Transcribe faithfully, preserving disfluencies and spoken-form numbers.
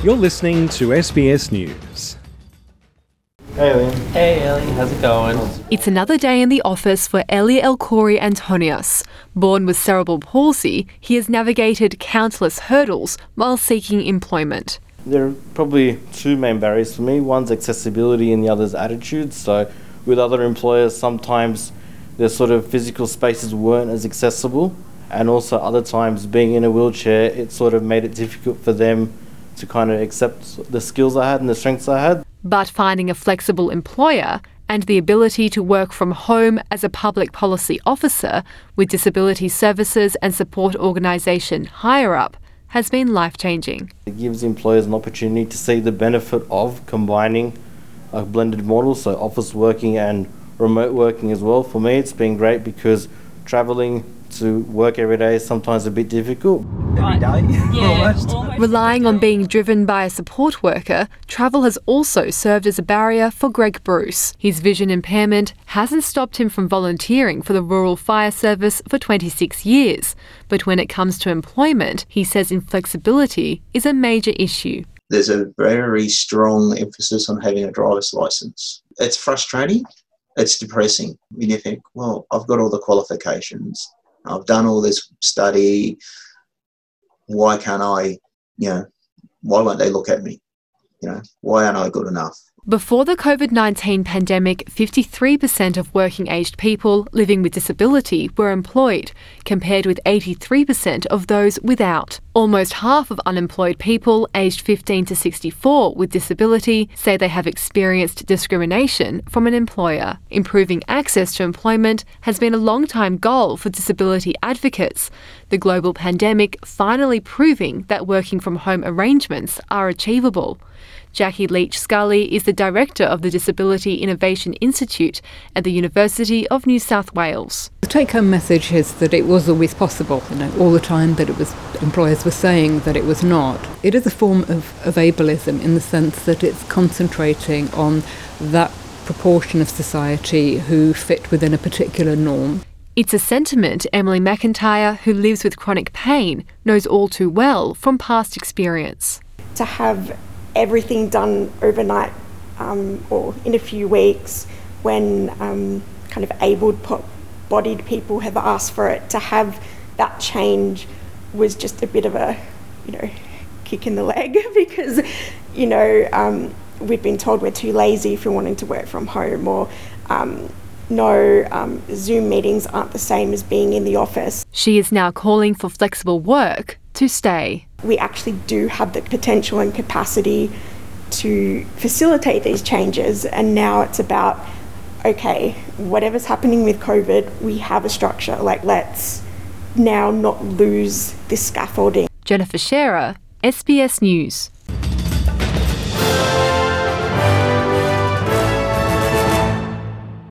You're listening to S B S News. Hey Ellie. Hey Ellie, how's it going? It's another day in the office for Elie Elkori Antonios. Born with cerebral palsy, he has navigated countless hurdles while seeking employment. There are probably two main barriers for me. One's accessibility and the other's attitude. So with other employers, sometimes their sort of physical spaces weren't as accessible, and also other times being in a wheelchair, it sort of made it difficult for them to kind of accept the skills I had and the strengths I had. But finding a flexible employer and the ability to work from home as a public policy officer with disability services and support organisation Higher Up has been life-changing. It gives employers an opportunity to see the benefit of combining a blended model, so office working and remote working as well. For me, it's been great because travelling to work every day is sometimes a bit difficult. Every day? Yeah, almost. almost. Relying on being driven by a support worker, travel has also served as a barrier for Greg Bruce. His vision impairment hasn't stopped him from volunteering for the Rural Fire Service for twenty-six years. But when it comes to employment, he says inflexibility is a major issue. There's a very strong emphasis on having a driver's licence. It's frustrating. It's depressing. I mean, you think, well, I've got all the qualifications. I've done all this study. Why can't I, you know, why won't they look at me? You know, why aren't I good enough? Before the COVID nineteen pandemic, fifty-three percent of working-aged people living with disability were employed, compared with eighty-three percent of those without. Almost half of unemployed people aged fifteen to sixty-four with disability say they have experienced discrimination from an employer. Improving access to employment has been a long-time goal for disability advocates, the global pandemic finally proving that working from home arrangements are achievable. Jackie Leach Scully is the director of the Disability Innovation Institute at the University of New South Wales. The take-home message is that it was always possible, you know, all the time that it was, employers were saying that it was not. It is a form of, of ableism in the sense that it's concentrating on that proportion of society who fit within a particular norm. It's a sentiment Emily McIntyre, who lives with chronic pain, knows all too well from past experience. To have everything done overnight um, or in a few weeks when um, kind of able-bodied people have asked for it, to have that change was just a bit of a, you know, kick in the leg because, you know, um, we've been told we're too lazy if we're wanting to work from home, or um, no, um, Zoom meetings aren't the same as being in the office. She is now calling for flexible work to stay. We actually do have the potential and capacity to facilitate these changes, and now it's about, okay, whatever's happening with COVID, we have a structure, like let's now not lose this scaffolding. Jennifer Shearer, S B S News.